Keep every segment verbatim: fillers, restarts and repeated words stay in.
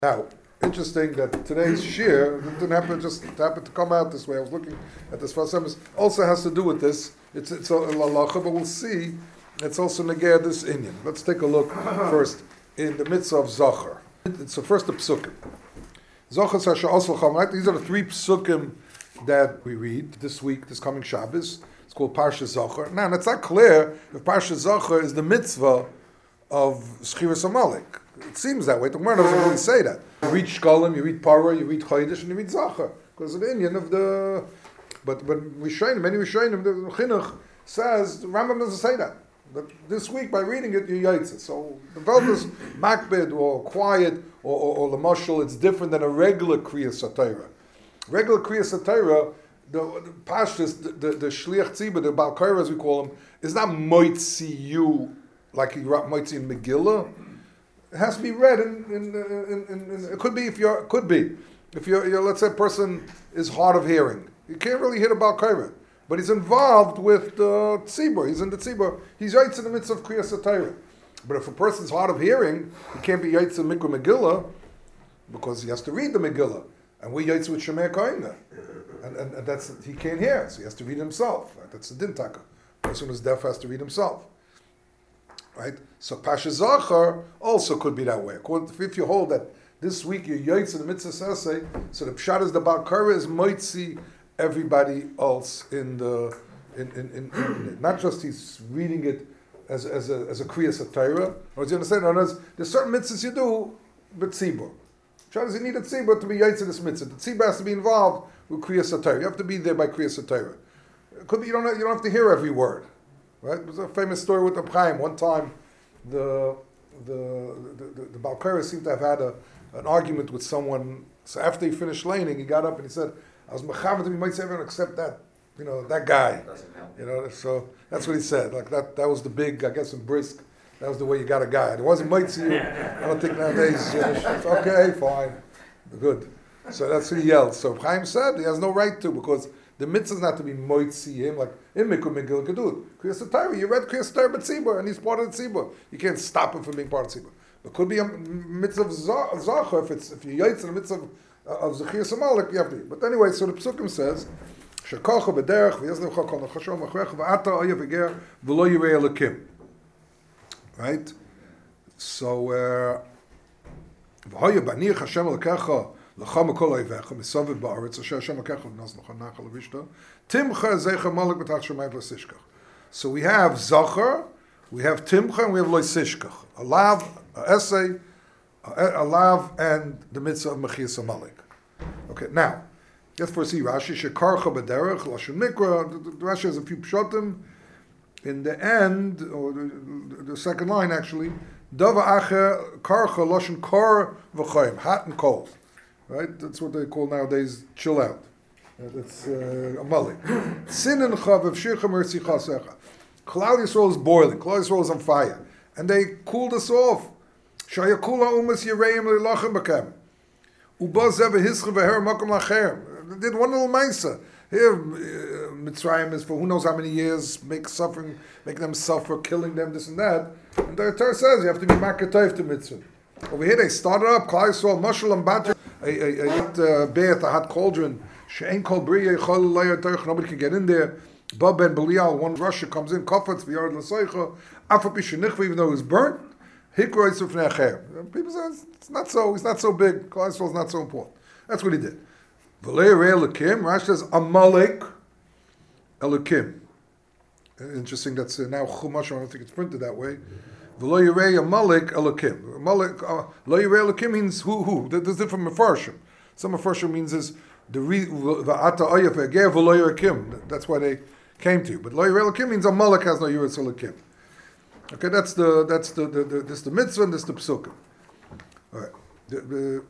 Now, interesting that today's shir it didn't happen just it happened to come out this way. I was looking at this first time. Also has to do with this. It's it's a lalacha, but we'll see. It's also negay this inyan. Let's take a look first in the mitzvah of zachar. It's the first the psukim. Zachar sasha asal chamat. These are the three psukim that we read this week, this coming Shabbos. It's called Parsha Zachar. Now, it's not clear if Parsha Zachar is the mitzvah of Schiras Amalek. It seems that way. The Gemara doesn't really say that. You read Shkolim, you read Parah, you read Chodesh, and you read Zachar. Because of the Indian of the... But when Rishonim, many Rishonim, the Chinuch says, the Rambam doesn't say that. But this week, by reading it, you yaitz it. So the Veldas makbid or quiet or, or, or Lamashal, it's different than a regular Kriyas Satira. Regular Kriyas Satira, the, the Pashtus, the, the, the Shliach Tzibah, the Baal Korah, as we call him, is not moitzi you like you moitzi in Megillah. It has to be read in, in, in, in, in it could be if you're, could be. If you're, you're, let's say a person is hard of hearing. You can't really hear the Baal Korah. But he's involved with the tzibur. He's in the tzibur. He's yaitz in the midst of Kriyas Satira. But if a person's hard of hearing, he can't be yaitz in Mikra Megillah because he has to read the Megillah. And we yaitz with Shemei Kohen. And, and, and that's, he can't hear, so he has to read himself. Right? That's the din taka. A person who's deaf has to read himself. Right? So Pasha Zachar also could be that way. If you hold that this week you're yaitz in the mitzvah saseh, so the pshat is the Baal Korah is moitzi everybody else in the in in, in, in it. Not just he's reading it as as a as a kriyas satira. Or do you understand? No, there's, there's certain mitzvahs you do with tzibur. Pshat is you need a tzibur to be yaitz in this mitzvah. The tzibur has to be involved with kriyas satira. You have to be there by kriyas satira. It could be you don't have, you don't have to hear every word. Right? There's a famous story with the Chaim. One time, the the the, the, the Baal Korah seemed to have had a, an argument with someone. So after he finished laning, he got up and he said, "I was mechavan to be might say everyone except that, you know, that guy." You know, so that's what he said. Like that, that was the big, I guess, in Brisk. That was the way you got a guy. It wasn't might see you. I don't think nowadays. You know, it's okay, fine, good. So that's what he yelled. So Chaim said he has no right to because the mitzvah is not to be moitzi him like in Mikra Megillah could do it. Kriyas Satira, you read Kriyas Satira b'tzibur, and he's part of the tzibur. You can't stop him from being part of the tzibur. It could be a mitzvah of zachar if it's if you yaitz in the mitzvah of Zechias Amalek, you have to. But anyway, so the Psukim says, "Shekacha b'derech v'yaznecha kol nachashom achrecha v'ata oyev v'ger v'lo yirei Elokim." Right. So v'hoya b'aniach Hashem Elokecha. So we have Zachar, we have Timcha, and we have Loisishkach. A lav, a essay, a lav, and the mitzvah of Mechias Amalek. Okay, now, let's first see Rashi. Shekarcha b'derech, Lashon Mikra. Rashi has a few pshatim. In the end, or the, the second line actually, Dava acher karcha Lashon kor v'choyim, hot and cold. Right? That's what they call nowadays chill out. That's uh, Amalek. Sinin chav v'shircha mertzi chasecha. Klal Yisrael is boiling. Klal Yisrael is on fire. And they cooled us off. Shayakula umas yireim le'lachem b'kem. Uba zev v'hischem v'her makom lachem. They did one little ma'isa. Here, uh, Mitzrayim is for who knows how many years, make suffering, make them suffer, killing them, this and that. And the Torah says you have to be makatayv to mitzvah. Over here they started up, Klal Yisrael, mashal and batter, a, a, a hot uh, bear, a hot cauldron. She'en kol briya yichol layar terch, nobody can get in there. Bab ben Belial, one Russia comes in, kafetz v'yard l'soicha, afa pishenichva, even though it was burnt, hikro yitzuf ne'acher. People say, it's not so, it's not so big, Klal Yisrael is not so important. That's what he did. V'lei rei Elokim, Rashi says, Amalek Elokim. Interesting, that's uh, now Chumash, I don't think it's printed that way. V'lo yirei Amalek Elokim. Amalek, uh, lo yirei Elokim means who, who? There's different Mefarshim. Some Mefarshim means is the re, v'ata oyef eger v'lo yirei. That's why they came to you. But lo yirei Elokim means Amalek has no yirei Elokim. Okay, that's the, that's the, the, the, this the mitzvah and this the psukim. All right. The, the,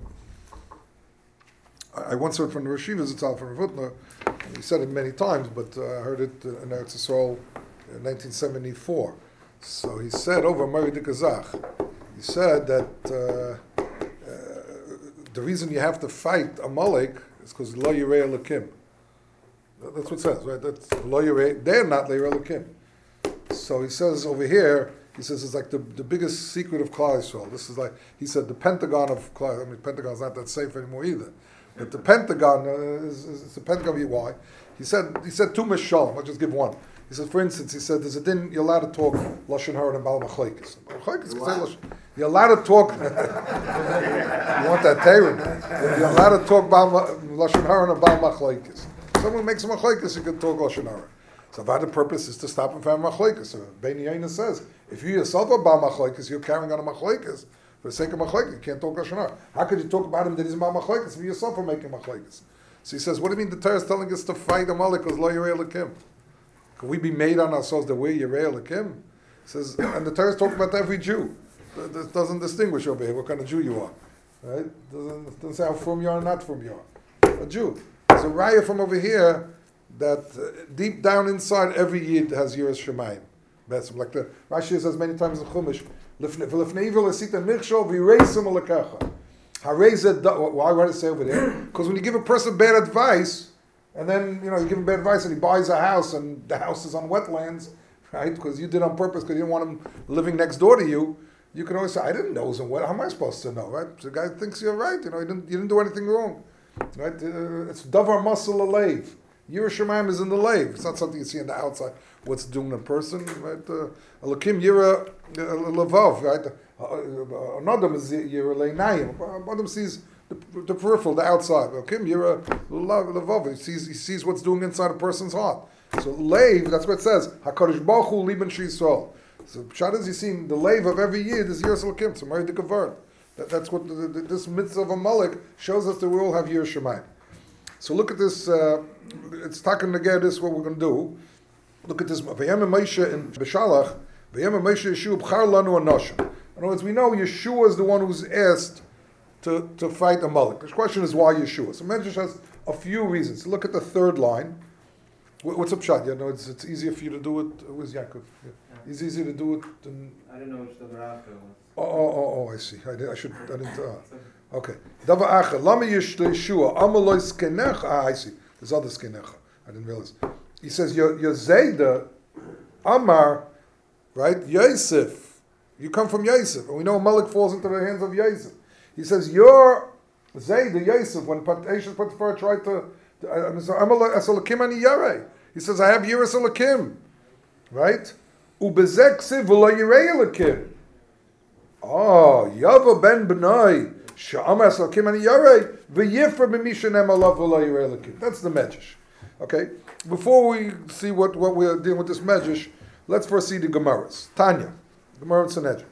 I once heard from the Rosh Yeshiva Zitzal from Rav Hutner, he said it many times, but uh, I heard it in Eretz Yisrael in nineteen seventy-four. So he said over Mari de Kazach, he said that uh, uh, the reason you have to fight Amalek is because Lo Yirei Elokim. That's what it says, right? That's Lo Yirei. They're not Lo Yirei Elokim. So he says over here, He says it's like the, the biggest secret of Klal Yisrael. This is like, he said, the Pentagon of Klal, I mean, Pentagon's not that safe anymore either. But the Pentagon uh, is, is, is the Pentagon. Why? He said, he said two Mishalim. I'll just give one. He said, for instance, he said, there's a din, you're allowed to talk Lashon Hara and Baal Machlekes. You're allowed to talk, you want that Torah? You're allowed to talk Lashon Hara and Baal Machlekes. Someone makes a Machlekes, you can talk Lashon Hara. So the purpose is to stop him from Machlekes. So Beini Yaina says, if you yourself are Baal Machlekes, you're carrying on a Machlekes. For the sake of Machlekes, you can't talk Lashon Hara. How could you talk about him that he's Baal Machlekes if you yourself are making Machlekes? So he says, what do you mean the Torah is telling us to fight Amalek because Lo Yirei Elokim? Can we be made on ourselves that we're Yirei Elokim? He says, and the Torah is talking about every Jew. It doesn't distinguish over here what kind of Jew you are. Right? Doesn't, doesn't say how from you are or not from you are. A Jew. There's a raya from over here that uh, deep down inside every Yid has Yiras Shemayim. That's like the Rashi says many times in Chumash, why would I say over there? Because when you give a person bad advice, and then, you know, you give him bad advice and he buys a house and the house is on wetlands, right? Because you did on purpose because you didn't want him living next door to you. You can always say, I didn't know it was in wet. How am I supposed to know, right? So the guy thinks you're right. You know, you didn't, you didn't do anything wrong, right? Uh, it's davar muscle alev. Yiras Shemayim is in the lave. It's not something you see on the outside. What's doing in person, right? Elokim Yira Levav, right? Another is Yira Leinayim. Another sees the, the peripheral, the outside. Elokim Yira Levav. He sees he sees what's doing inside a person's heart. So lave, that's what it says. Hakadosh Baruch Hu Liben Sh'Yisrael. So Pshat is you see the lave of every Yid is Yiras Elokim. So Mari Dikavard. That, that's what the, the, this mitzvah of Amalek shows us that we all have Yiras Shemayim. So look at this. Uh, it's talking together. This is what we're going to do. Look at this. Vayem Moshe in Beshalach. Vayem Moshe Yeshua b'char lanu anoshim. In other words, we know Yeshua is the one who's asked to, to fight Amalek. The question is why Yeshua. So Medrash has a few reasons. Look at the third line. What's up, Pshat? You know, it's it's easier for you to do it. Where's Yaakov? Yeah. It's easier to do it than. I don't know which the after was. Oh, oh, oh, oh! I see. I, did, I should. I didn't. Uh, okay. Dava acher. Lama Yeshua. Amaloi skenecha. Ah, I see. There's other skenecha. I didn't realize. He says, your, your Zayda, Amar, right, Yosef, you come from Yosef, and we know Amalek falls into the hands of Yosef. He says, your Zayda, Yosef, when Ashes Potiphar tried to, he says, I have Yiras Elokim, right? Ubezek siv v'lo yirei Elokim. Oh, Yava ben B'nai, she'amar es Elokim ani yarei, v'yifra b'mishanem alav v'lo yirei Elokim. That's the Medrash. Okay, before we see what, what we're dealing with this Medrash, let's first see the Gemaras. Tanya, Gemara in Sanhedrin.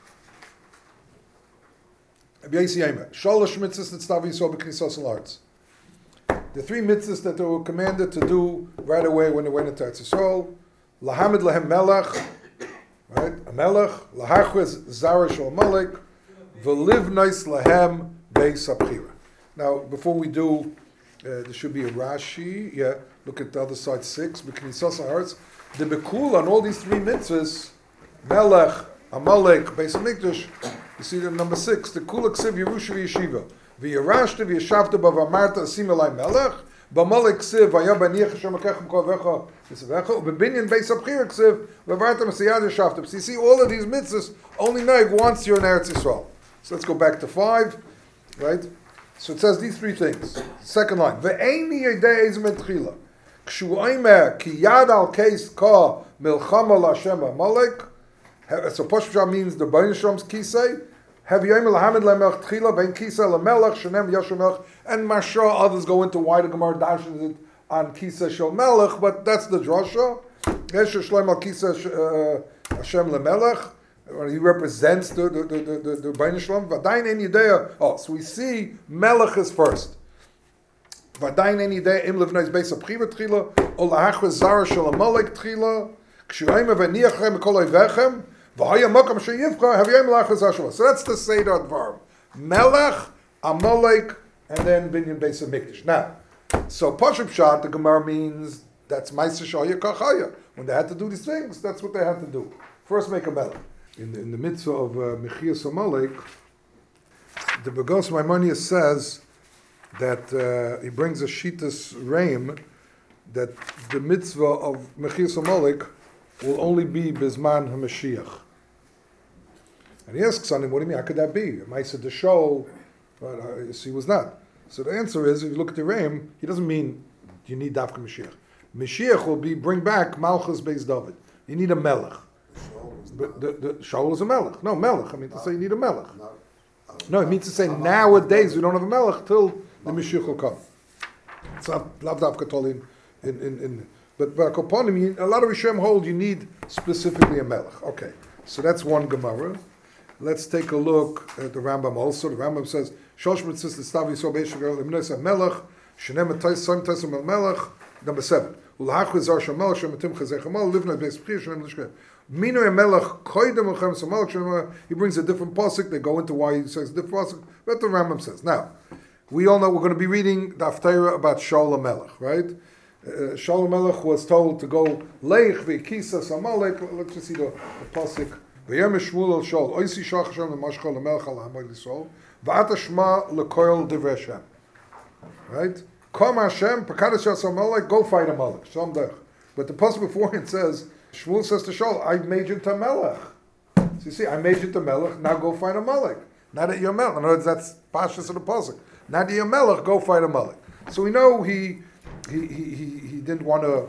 Shalosh mitzvahs that Stav Yisrael b'knisas l'Aretz. The three mitzvahs that they were commanded to do right away when they went into Eretz Yisrael. Lahamid lahem melech, right? A melech, lahachwez zarash or Amalek, v'livnais lahem beis abchira. Now, before we do. Uh, there should be a Rashi. Yeah, look at the other side, six. B'knisas ha'aretz. The Bekul on all these three mitzvahs, Melech, Amalek, Beis Hamikdash. You see the number six. The Kula Ksiv Yerusha v'Yeshiva. V'yarashta v'yeshavta b'vamarta asim elai Melech. B'Amalek Ksiv v'aya b'niach Hashem akechem kol vecha v'sevecha. U'b'binyan Beis Abchira Ksiv v'varta m'siyad yeshavta. So you see all of these mitzvahs only neg once you're in Eretz Yisrael. So let's go back to five, right? So it says these three things. Second line. Ve'eini yedei ez metchila. Kshu oimer ki yad al keis ka milchama l'Hashem Amalek. So Poshpsha means the Bain Shlom's kisei. Have yoimer lahamid le'melch tchila ve'en kisei le'melech shenem yashom melech. And Masha, others go into why the Gemara dashes it on kisei shel melech, but that's the drasha. Yesher shloim al kisei Hashem le'melech. He represents the the the the, the Bain Shlom. Vadayin en yidea. Oh, so we see Melech is first. Vadayin en yidea im levnais beis abchira tchila ol lahachvez zara shel Amalek tchila kshuayim v'niachem kol oivechem v'haya makam sheyivcha havayim lahachvez zara shel. So that's the Seder Dvarim. Melech, Amalek, and then Binyan Beis Hamikdash. Now, so Pashup Pshat, the Gemara means that's Ma'aser Shaya Kachaya. When they had to do these things, that's what they had to do. First, make a Melech. In the, in the mitzvah of uh, Mechias Amalek, the Begos Maimonides says that uh, he brings a Shitas Reim that the mitzvah of Mechias Amalek will only be Bizman HaMashiach. And he asks on him, what do you mean, how could that be? Maisa the show, but uh, he was not. So the answer is, if you look at the Reim, he doesn't mean you need Dafka Mashiach. Mashiach will be bring back Malchus Beis David. You need a Melech. But the, the Shaul is a Melech. No, Melech. I mean to say you need a Melech. No, it means to say nowadays we don't have a Melech till the Mashiach will come. It's not Lav Dafka told in, in, in, in but but upon him, a lot of Rishonim hold you need specifically a Melech. Okay, so that's one Gemara. Let's take a look at the Rambam also. The Rambam says, Shosh mitzvahs l'stav yisrael b'eshek el limnes ha-melech, shenem etayis sam tesam el-melech, number seven. Ul'hach v'zar shal-melech, shemetim chazech ha-melech, livna b'es b'chir, shenem l'shkem. Minu ha-melech, koydem l'chem sa-melech, shenem, he brings a different pasuk, they go into why he says different pasuk, but the Rambam says. Now, we all know we're going to be reading the Haftarah about Shaul ha-melech, right? Uh, Shaul ha-melech was told to go, leich v'kisa sa-melech, let's just see the, the pasuk. V'yem Shmuel el Shaul, oisi shach Hashem l'mashchol l'melech al ha'amod l'Yisrael, v'ata shma l'koil divrei Hashem. Right? Kom Hashem, pekadosh yasam melech, go fight a melech. Shalom derech. But the pasuk before it says, Shmuel says to Shaul, I made you to melech. So you see, I made you to melech, now go fight a melech. Not that you're melech. In other words, that's pashtus of the pasuk. Not that you're melech, go fight a melech. So we know he he he he, he didn't want to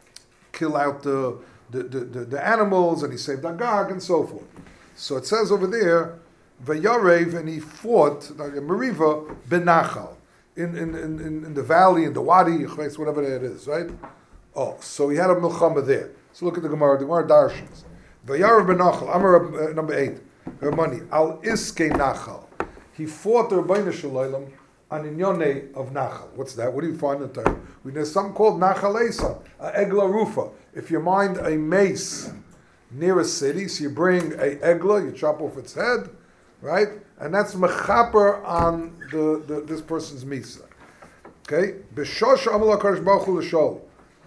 kill out the The, the, the, the animals, and he saved Agag, and so forth. So it says over there, Vayarev, and he fought, like a Meriva, Benachal, in, in, in, in the valley, in the wadi, whatever it is, right? Oh, so he had a milchama there. So look at the Gemara, the Gemara Darshans. Vayarev Benachal, Amar uh, number eight, her money, Al Iske Nachal. He fought the Rabbeinu Shalom on Inyone of Nachal. What's that? What do you find in the Torah? There's something called Nachal Esa, a Egla Rufa. If you mind a mace near a city, so you bring a Egla, you chop off its head, right? And that's mechaper on the, the this person's misa. Okay? B'shosh amal HaKadosh Baruch Hu l'shol.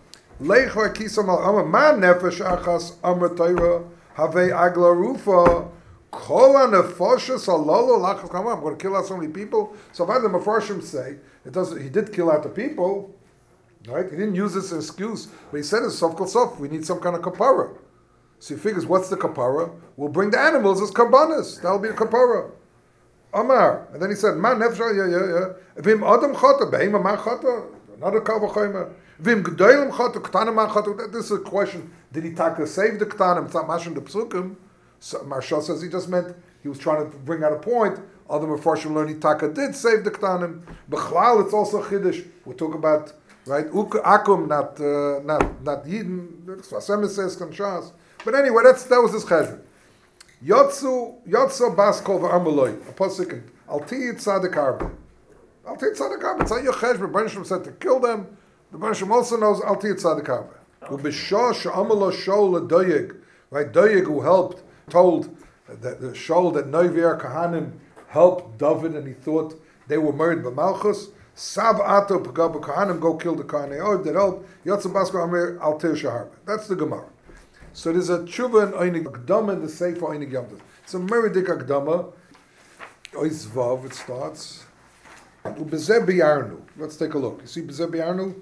Leich v'akisam al ma nefesh achas amar Torah havei Egla Rufa. Kol ha-nefoshes halolo lachas kama. I'm going to kill out so many people. So if I the Mefarshim say, it doesn't, he did kill out the people, right? He didn't use this as an excuse, but he said it's sof kol sof. We need some kind of kapara. So he figures, what's the kapara? We'll bring the animals as karbanis. That'll be the kapara. Amar. And then he said, Ma nefesh, yeah, yeah, yeah. Vim adam chata, be'im ma chata, another kal v'chayma. Vim g'doyim chata, k'tanim ma chata. This is a question. Did he take save the k'tanim? It's not mashing the psukim. So Marshal says he just meant he was trying to bring out a point. Other Mefarshim learn Taka did save the Ktanim. B'chlal, it's also Chiddush. We're talking about, right, Akum, not uh, not not Yidden. Vasem says Kanshas. But anyway, that's that was his cheshbon. Yotzu Yotzu Bas Kol v'Armaloi. A pasuk. Al Tiyit Tzadik Arba. Al Tiyit Tzadik Arba. It's not your cheshbon. Bernishim said to kill them. The Bernishim also knows Al Tiyit Tzadik Arba. U'b'shah she'amalo shol ledoyeg. Right, Doyeg who helped. Told that the Shaul that Noivier Kahanim helped David, and he thought they were married by Malchus. Sav Ato Pagab Kahanim, go kill the Kahanei. Oh, that helped. Yotzim Basko Amir Altir Shaharba. That's the Gemara. So there's a tshuva and Einig Agdama in the Sefer Einig Yamtiv. It's a Meridik Agdama. Ois Vav, it starts. Ubezeh B'Yarnu. Let's take a look. You see Bezeh B'Yarnu?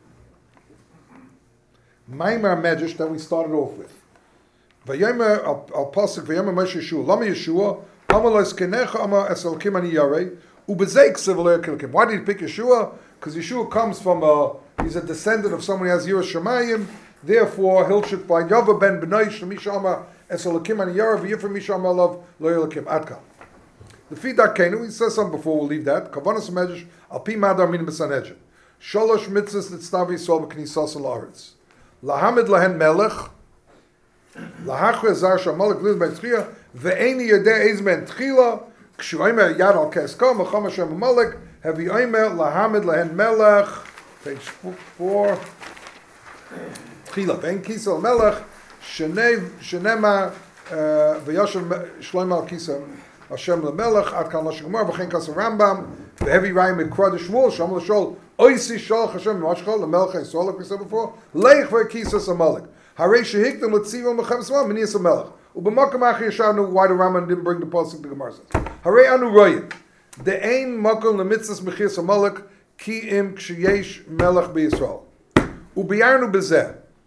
Maimar Medrash that we started off with. Vayomer al pasuk vayomer Moshe Yeshua lama Yeshua amalos kenecha ama esalkim ani yarei ubezeik seveler kilkim. Why did he pick Yeshua? Because Yeshua comes from a he's a descendant of someone who has Yiras Shamayim. Therefore, he'll should by Yava ben Bnei Shemish ama esalkim ani yarei v'yifra Misha ama love lo yelakim atka. The Fidak Kenu, he says something before we'll leave that. Kavanas Medrash al pi madar min b'sanedrin. Sholosh mitzvahs nitztavi yisrael b'knisas al-aretz. Lahamid lahen melech. Lahachre zar shamalek liz ben tchia ve'eni yedei ez ben tchila kshuaymer yad al kesko macham Hashem malek hevi aymer lahamid lehen melech page four tchila ve'en kisel melech shenei shenema ve'yashem shloim al kisel Hashem lemelech ad kan lashik mar v'chen kas Rambam ve'hevi rayim mikra Shmuel shamal shol oisi shol Hashem mashchol lemelech Yisrael like we said before leich ve'kisel malek. Harei shehiktem l'tziva mechavisma minias hamelech. U'b'makam achi yashanu. Why the Rambam didn't bring the pasuk the Gemara says. Harei anu royim. De'ein makom l'mitzvahs mechias hamelech ki im ksheyesh melech b'Yisrael. U'biyarnu b'zeh.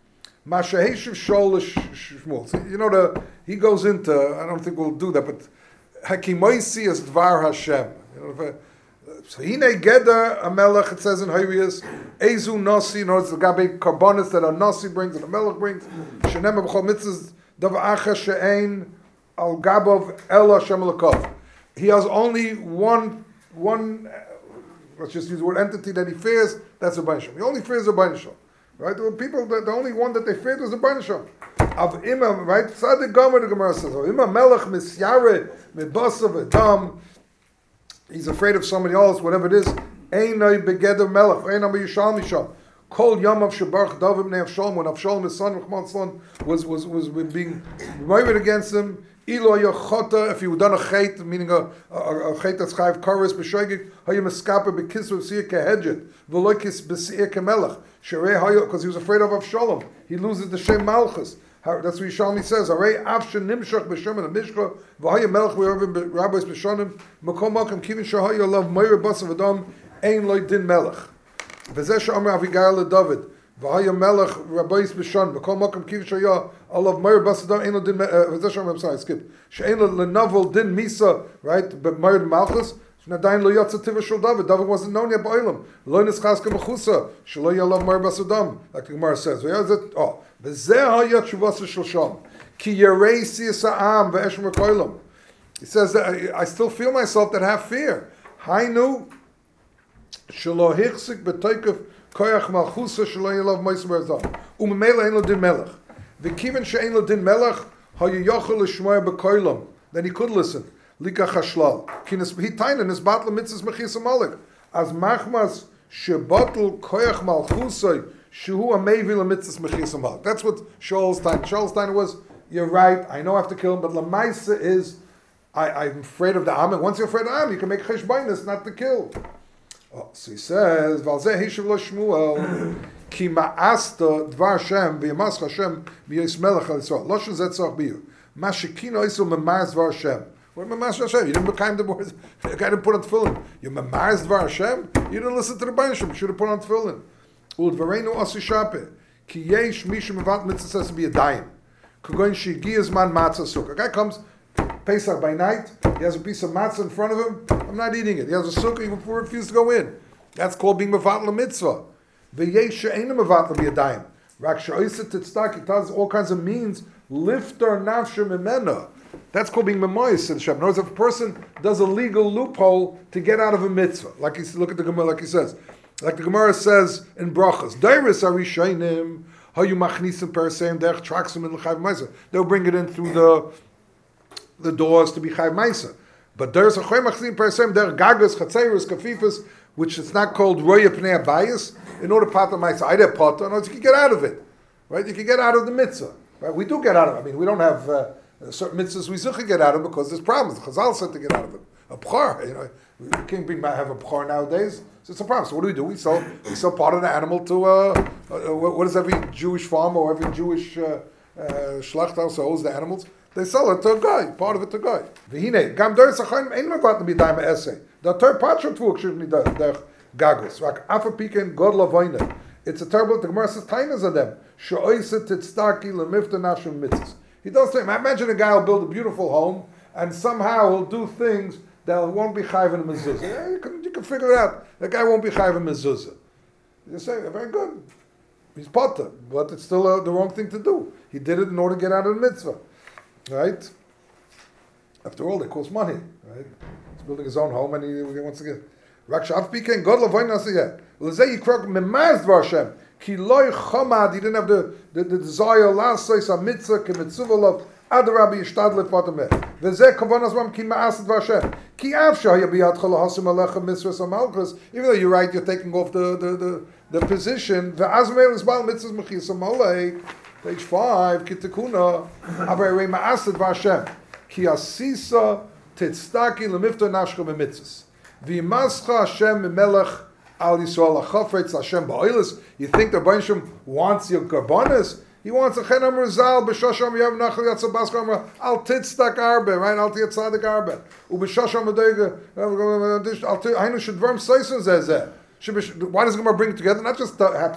Mashaheshiv Shol Shmuel. So, you know, the he goes into, I don't think we'll do that, but Hakimoisi is Dvar Hashem. You know, if I, so Hine Geder Amelech, it says in Hayrius, Ezu Nasi, you know, it's the Gabi Karbonis that a Nasi brings and a Melech brings. Shenem B'chol Mitzvahs Dav Acha She'ein Al Gabov El Hashem Lekov. He has only one, one, let's just use the word entity that he fears, that's a Banisham. He only fears a Banisham. Right? The people, the, the only one that they feared was the Banisham. Of Imam, right? Tzaddik Gomer, the Gemara says, Imam Melech Misyare Mibasav Adam. He's afraid of somebody else, whatever it is. Einay Begeder Melech, Einay Yishal Mishal. Kol Yom of Shabarch David Bnei Avshalom, when Avshalom, his son, Rachman Slon, was was was being murdered against him. Ilo Yochota, if he would done a chait, meaning a a, a chait that's chayiv kares b'shoigig, hayu meskaper b'kisv b'siyah kehedjet, v'loikis b'siyah kemelech. Sherei hayu, because he was afraid of Avshalom, he loses the shem Malchus. That's what Yishalmi says. Arei avshin nimshach b'shem and mishcha v'hayu melech v'yarvim rabbis b'shonim makom makom kivin shahayu love meir basav adam ein loy din melech. V'zeh she'omer Avigail leDavid v'hayu melech rabbis b'shon makom makom kivin shahayu love meir basav adam ein lo din. V'zeh she'omer, I'm sorry, I skipped. She'ein lo lenavel din misa, right? But meir malchus. Nadayin lo yatsa tiva shel David. David wasn't known yet ba'olam. Lo nischaska mechusa. Shelo yalav meir basav adam. Like the Gemara says. Oh. He says that I, I still feel myself that have fear. Hainu shelo hichzik b'toykef koyach malchusa shelo yelav moisem berzam umemela ein lo din melech v'kiven she'ein lo din melech hayu yochel l'shmoya b'koylam. Then he could listen. Lika chashlal kinas he tainen is batla mitzvahs mechis amalek as machmas shebatel koyach malchusa. That's what Shaul's time. Shaul's time was, you're right, I know I have to kill him, but Lamaisa is, I, I'm afraid of the Am, and once you're afraid of the Am, you can make cheshbainis not to kill. Oh, so he says, Valzeh Hishav lo Shmuel, Ki ma'asta dvar Hashem, v'yamas Hashem, v'yis melech al Yisrael. Lo shel zeh tzorach biyu. Ma shekino isu memaz dvar Hashem. What memaz Hashem? You didn't become the board. You didn't put on tefillin. You memaz dvar Hashem? You didn't listen to the Banishim. You should have put on tefillin. Udvarenu asu shape ki yesh mishum mevat mitzvah says to be a daim. Kugoin shigiyas man matzah sukkah. A guy comes Pesach by night. He has a piece of matzah in front of him. I'm not eating it. He has a sukkah. He refuses to go in. That's called being mevat lemitzvah. V'yesh she'einu mevat be a daim. Rak she'oiset titzdak. He does all kinds of means. Lifter nafshe mimena. That's called being memoyis in Shem. In other words, if a person does a legal loophole to get out of a mitzvah, like he look at the Gemara, like he says. Like the Gemara says in Brachas, Dairis Arishainim, how you machnisim paraseim derech traxim in l'chayv ma'isa. They'll bring it in through the the doors to be chayv ma'isa. But there's a choy machnisim paraseim derech gagas, chatzerus, kafifas, which is not called roya pnei abayis. In order to pata ma'isa, aida pata, in other words, you can get out of it, right? You can get out of the mitzvah, right? We do get out of it. I mean, we don't have uh, certain mitzvahs we can get out of because there's problems. The Chazal said to get out of it. A bchar, you know, we can't be, have a bchar nowadays. So it's a problem. So what do we do? We sell, we sell part of the animal to, uh, uh, what is every Jewish farmer or every Jewish uh, uh, shlechter sells the animals? They sell it to a guy, part of it to a guy. V'hine, gam der sachayim ein mevat to be daim essay. The third patron tvuk should be der gagos. Rak afa piken god lavoyne. It's a terrible, the Gemara says, tainas on them. Sho'oiset titztaki lemifta nashim mitzvahs. He does say, imagine a guy will build a beautiful home and somehow he'll do things that won't be chayv in a mezuzah. Yeah, you can you can figure it out. The guy won't be chayv in mezuzah. You say, very good. He's potter, but it's still uh, the wrong thing to do. He did it in order to get out of the mitzvah, right? After all, it costs money, right? He's building his own home and he, he wants to get. Rakshav Pikein God Lavoin Nasiyah. Lezei Yikrok Memaz Dvar Hashem. Ki loy chomad. He didn't have the the, the desire. Last says a mitzvah kemitzvah love. Adrabi Yishtadlet Fatameh. V'zeh Kavanas Mam Ki Ma'asad Vashem. Ki Avsha Yabiyad Chol Hasim Alecha Mitzvahs Amalchus. Even though you're right, you're taking off the the the, the position. V'azmei Rizbal Mitzvahs Mechis Amalei. Page five. Kitikuna. Avarei Ma'asad Vashem. Ki Asisa Titztaki Lemifta Nashcha Mitzvahs. V'yimascha Hashem Melech Al Yisrael Achafetz Hashem Ba'olis. You think the Banshim wants your karbonis? He wants a chenam rizal b'shasham yav nachal yatzal baskam al titzdak arbe, right? Al titzadik arbe. Ub'shasham adega al hainu shedvarm seisen zeh. Why does the Gemara bring it together? Not just happens to be.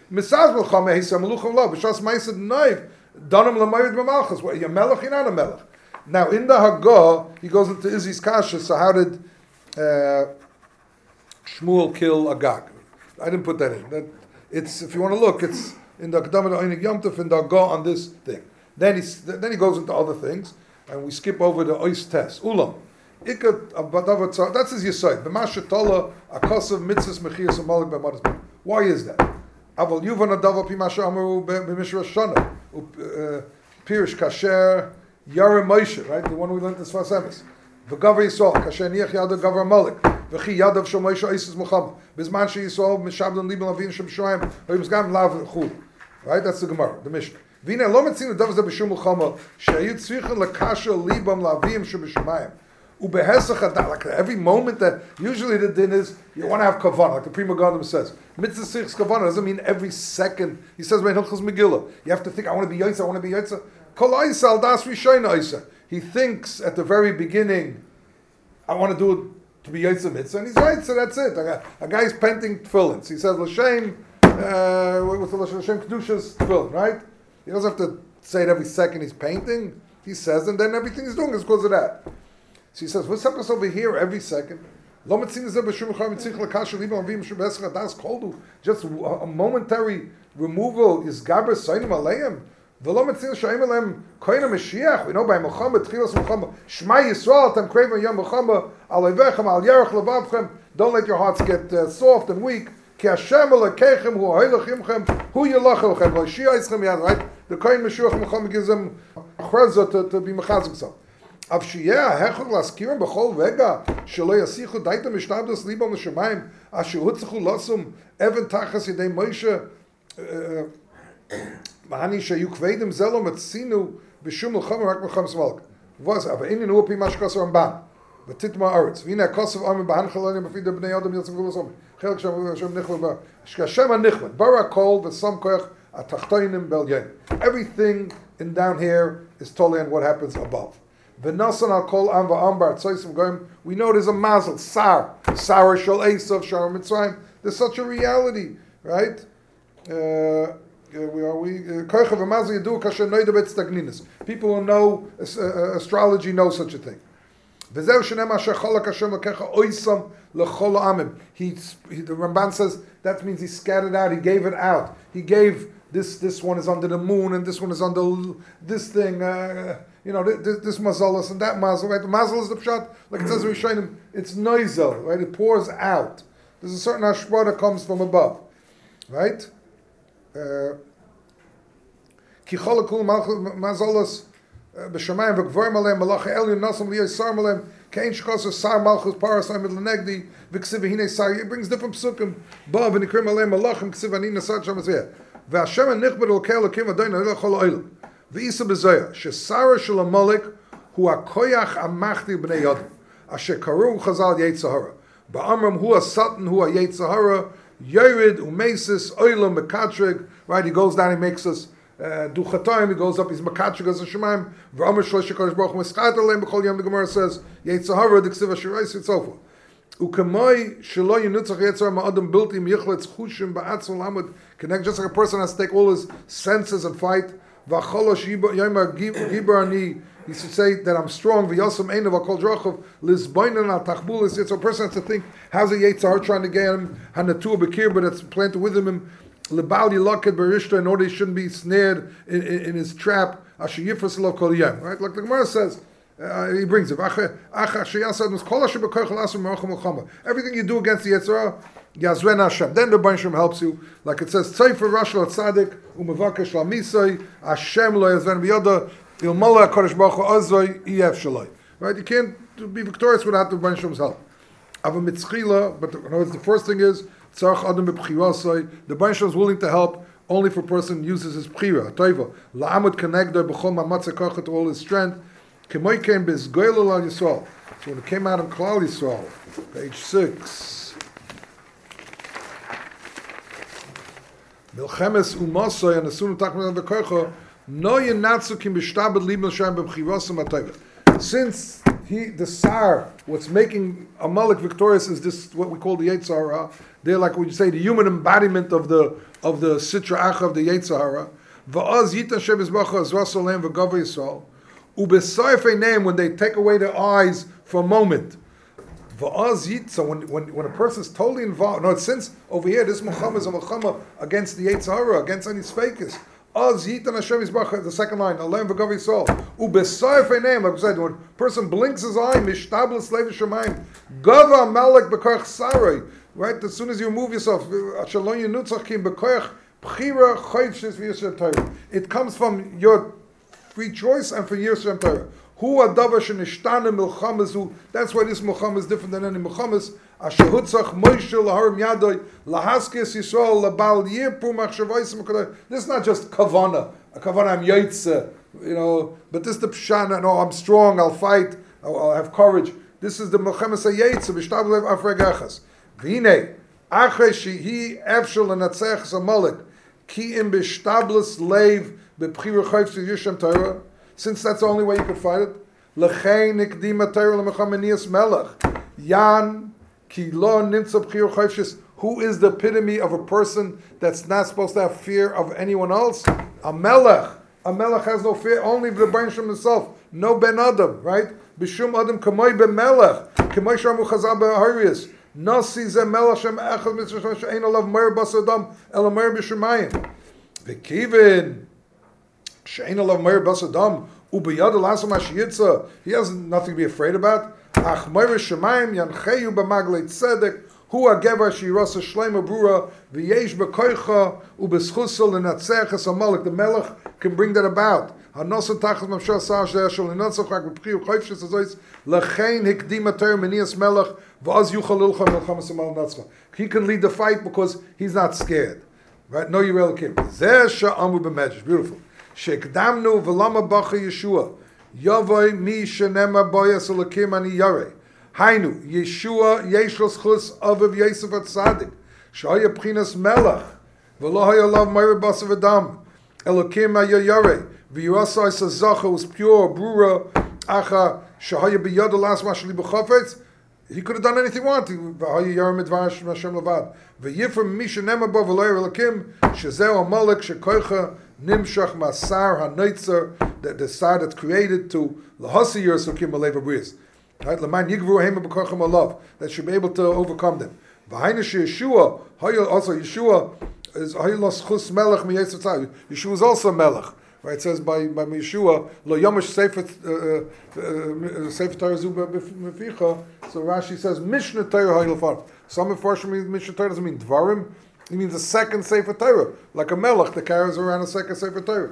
Misaz Melchama, he said, Melucham Lo, B'shas Ma'aseh Noiv, Donim L'mayud B'malchus. What, you're melech, you're not a melech. Now, in the Haggah, he goes into Izzy's Kasha, so how did uh, Shmuel kill Agag? I didn't put that in. That, it's, if you want to look, it's in the Kedama Oinig Yom Tov, in the Haggah on this thing. Then he, then he goes into other things, and we skip over the Ois test. Ulam. That's his Yesod. B'masha Akosav Mitzvahs Mechias Amalik B'Madas. Why is that? Aval Yuvan Adava Pimasha Amaru B'Mishra Shana. Pirish Kasher Yarim Moshe, right? The one we learned this first emes. V'Gavar Yisrael Kasher Niach Yadav Gavar Malik. V'Chi Yadav Shel Moshe Isis Muhammad. B'Zman She Yisrael Mishabdan Libel Avin Shem Shoyim. V'Yimzgam Lav Chul. Right? That's the Gemara, the Mishnah. V'Ina Lo Metzin Adav Zeh B'Shum Muhammad. She'ayut Tzrichen L'Kasher Libam Lavim Shem B'Shemayim. Like every moment that usually the din is you want to have kavanah, like the Pri Megadim says. Mitzvah six kavanah doesn't mean every second. He says by Hilchos Megillah, you have to think, I want to be yotza, I want to be yotza. Kol Isa al das rishayna Isa. He thinks at the very beginning, I want to do it to be yotza mitzvah, and he's right. So that's it. A, a guy's painting tefillins. He says l'shem uh, with the l'shem kedushas tefillin, right? He doesn't have to say it every second he's painting. He says, and then everything he's doing is because of that. So he says, what's up over here every second? Just a momentary removal is Gaber Sainim Aleim. We know by Muhammad, Shema Yisrael, Tam Kraven Yom Muhammad, Alevechem, Al Yerech Levavchem. Don't let your hearts get uh, soft and weak. Ki Hashem Elekechem, Hu Hailachimchem, Hu Yelachelchem, Lo Shia Yischem Yad. Right? The Kohen Meshuach Muhammad gives them a chrazah to, to be mechazik himself. Av sheyeh hechol laskirim b'chol rega shelo yasichu daita mishnabdos libam l'shemayim asher hutzachu losum even tachas yedei Moshe mahani shayu kvedim zelo metzinu b'shum l'chom rak b'chom smalk. Was aber in nur pi mashkas Ramban v'titma aretz v'ina kosav amin b'han chalonim b'fidei b'nei adam yiltzim gulosom chelak shem shem nichman ba shkashem nichman bara kol v'sam koyach atachtoinim belyen. Everything in down here is totally on what happens above. V'nasan al kol am v'ambar tzaisim goyim. We know there's a mazel, sar, sar shel Esav, shar Mitzrayim. There's such a reality, right? Uh, we are we koycha v'mazel yadu kasher noida bet stagninis. People who know uh, astrology know such a thing. V'zeu shenem asher cholak Hashem lekecha oisam lechol amim. He, the Ramban says that means he scattered out. He gave it out. He gave this. This one is under the moon, and this one is under this thing. Uh, You know, this, this mazalas and that mazel, right? The mazel is the pshat, like it says in Rishonim, it's noizel, right? It pours out. There's a certain hashpah that comes from above, right? Ki cholakul mazalas b'shamayim v'gvorim aleim malacha elyon nasam liyay sar malem kein shkosar sar malchus parasai mid lenegdi v'ksiv v'hinei sar. It brings different psukim. Bav v'nikrim aleim malachim ksiv v'anin nasad sham azveh v'Hashem nichbed ol kei elokim adoyin ha'ilach chol ha'olam. V'isa b'zoya, shesara shel Amalek hu hakoyach amachti b'nei yodim, asher karu chazal Yetzirah. Ba'amram hu ha-satan hu ha-Yetzirah, yored umesis oilam mekatreg. Right, he goes down, he makes us uh, do chatoim, he goes up, he's mekatreg as a shemaim. V'amr shlosh HaKadosh Baruch Hu mischat aleim b'chol yom. The Gemara says Yetzirah d'ksiv asherais and so forth. Ukamoi shelo yinutzach Yetzirah ma'adam bilti miyichlitz chushim ba'atzol lamud. Connect, just like a person has to take all his senses and fight. He should say that I'm strong. So a person has to think, how's a Yetzirah trying to get him? Hanatur Bekir, but it's planted within him. In order he shouldn't be snared in, in, in his trap. Right? Like the Gemara says, uh, he brings it. Everything you do against the Yetzirah, Yazren Hashem. Then the Banshim helps you. Like it says, Tzayfer Rashal Tzadik, Umavakesh Lamisai, Hashem lo Yazren B'yoda, Ilmala HaKadosh Baruch Hu Azoi, Iyef Shaloi. Right? You can't be victorious without the Banshim's help. Ava Mitzchila, but the, in other words, the first thing is, Tzarech Adam B'Bchirasai, the Banshim is willing to help only for a person who uses his Bchira, Toiva, La'amud Kenegdor B'chol Mamatzah Kachat to all his strength, Kemoy Ken B'Zgoyel Al Yisrael. So when it came out in Klal Yisrael, page six, Milchemes umasay and asunu takman v'koicha no yenatzukim b'shtabed libel shem b'bchirosam atayva. Since he, the Sar, what's making Amalek victorious is this, what we call the Yetzer Hara. They're like, would you say, the human embodiment of the of the Sitra Acha of the Yetzer Hara. Va'az yitan shebizbacha azrasolem v'gava Yisrael. Ubesayfei name, when they take away their eyes for a moment. Va'az yit, so when, when, when a person is totally involved, no, since over here, this Muhammad is a Muhammad against the Yetzer Hara, against any fakers. Az yitan Hashem Yisbach, the second line, Alem v'gav Yisrael. Ubesayfei name, like I said, when a person blinks his eye, mishtablis lev shemayim, gava malek b'koach sarai, right? As soon as you move yourself, shalom yinutzach kim b'koach b'chira chayvshis v'yishem Torah. It comes from your free choice and from Yishem Torah. Hu adavar shenishtana milchamazu. That's why this milchama is different than any milchamas. Ashehutzach Moshe laharim yadoy lahaskes Yisrael labal yirpu machshavayim. This is not just kavana. A kavana I'm yaitze, you know. But this is the pshana. No, I'm strong. I'll fight. I'll, I'll have courage. This is the milchama yaitze b'shtablev afregachas. V'hinei achrei shehi efshel lenatzech zamalek ki im b'shtablis leiv b'bchira chayvs Yishem Torah. Since that's the only way you could fight it. L'chein nikdima Torah l'mechamanias melech. Yan ki lo nimtza b'chira chayvs. Who is the epitome of a person that's not supposed to have fear of anyone else? A melech. A melech has no fear, only the brain from himself. No ben adam, right? B'shum adam kamoy ben melech. Kamoy shamu chazal b'harius. Nasi ze melech shem echad mitzvah she'ein olav meir bas adam ela meir b'shemayim. V'kivin she'ein olav meir bas adam ubiyad elasam hashiyitza. He has nothing to be afraid about. Ach meir b'shemayim yancheyu b'maglei tzedek. Hu agevar shirasa shleima brura v'yesh b'koicha u'b'schusa l'natzech es Amalek. The melech can bring that about. Hanosa tachas mamshah sa'ar she'eshol l'natzach rak b'pchiu chayfshis azois l'chein hikdima Torah menias melech v'az yuchal ilcha melchamas amal natzcha. He can lead the fight because he's not scared. Right? No Yireh Elokim. Zeh sha'amu b'medrash. Beautiful. She'kdamnu v'lama bacha Yeshua. Yavoi mi shenema boyas Elokim ani yareh. Hainu, Yeshua Yeshlos Chus Aviv Yosef Atzadik, Shaya Pchinas Melech, V'lo Haya Lav Meir Basav Adam, Elokim Hayayare, V'yurasa Isazacha was pure, Brura, Acha, Shahaya B'yad Alas Mashali B'chafetz. He could have done anything he wanted. V'haya Yarim Edvash Hashem Lavad. V'yifrim Misha Nema Bo V'loyer Elokim, Shezeo Amalek Shekoicha Nimshach Masar HaNoitzer, the side that's created to Lahasi Yersokim Alev Abriz. Right, Laman Yigvu Hema B'Kochim Alav, that should be able to overcome them. V'hainu Yeshua, also Yeshua is Hayilos Chus Melech Miyetzat Tzad. Yeshua is also Melech. Right, it says by by Yeshua Lo Yomish Sefer Sefer Torah Zu B'Ficha. So Rashi says Mishnah Torah Hayilfar. Some Mefarshim mean Mishnah Torah doesn't mean Dvarim. It means a second Sefer Torah, like a Melech that carries around a second Sefer Torah.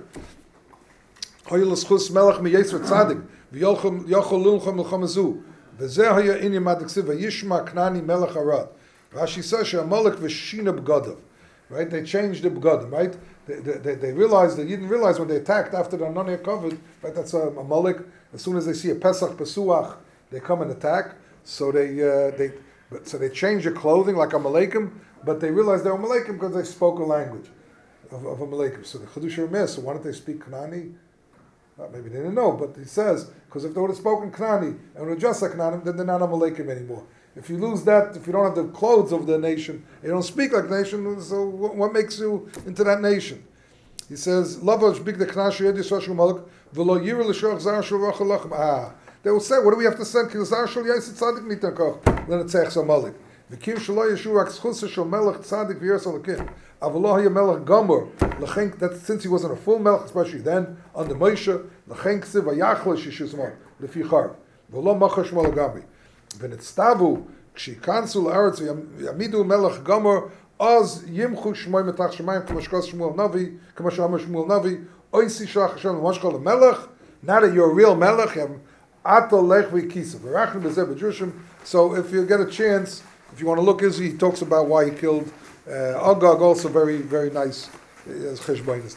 Hayilos Chus Melech Miyetzat Tzadik. V'yochol luncham l'chamazu. V'zeh haya inyam adiksiv v'yishma knani melech arad. Rashi says she'amalek v'shina b'gadav. Right? They changed the b'gadim, right? They, they, they realized, they didn't realize when they attacked after the Anania covered, right? That's a Amalek. As soon as they see a Pesach Pesuach, they come and attack. So they, uh, they, but, so they change their clothing like Amalekim, but they realized they're Amalekim because they spoke a language of, of Amalekim. So the Chedush Rameh, so why don't they speak Knani? Well, maybe they didn't know, but he says, because if they would have spoken Knani and would just like Knani, then they're not Amalekim anymore. If you lose that, if you don't have the clothes of the nation, you don't speak like the nation, so what makes you into that nation? He says, Lavash big the Knashi Yedi Soshul Malak, V'lo Yirah L'Shach Zar Shul Rachalachem. Ah, they will say, what do we have to send? Ki Zar Shul Yaisit Tzadik Nitankach, L'Netzech Samalek. V'kim Shalo Yeshua Rak Schus Shul Melech Tzadik V'Yer Salakim. Avalo Haya Melech Gomer, L'Chenk, that since he wasn't a full Melech, especially then, under Moshe, L'Chenk Siv V'Yachla Shishizmon, L'Fi Charv. V'lo Machash Malagami. V'Nitztavu, Kshikansu L'Aretz V'Yamidu Melech Gomer, Az Yimchu Shmoy Metach Shemayim, Kamashkos Shmuel Navi, Kamashama Shmuel Navi, Oisi Shach Hashem, Mashkal Melech. Now that you're a real Melech, you have Ato Lech V'Kisa, V'Rachim B'Zeh B'Jushim. So if you get a chance, if you want to look, he talks about why he killed uh, Agag, also very, very nice. Uh,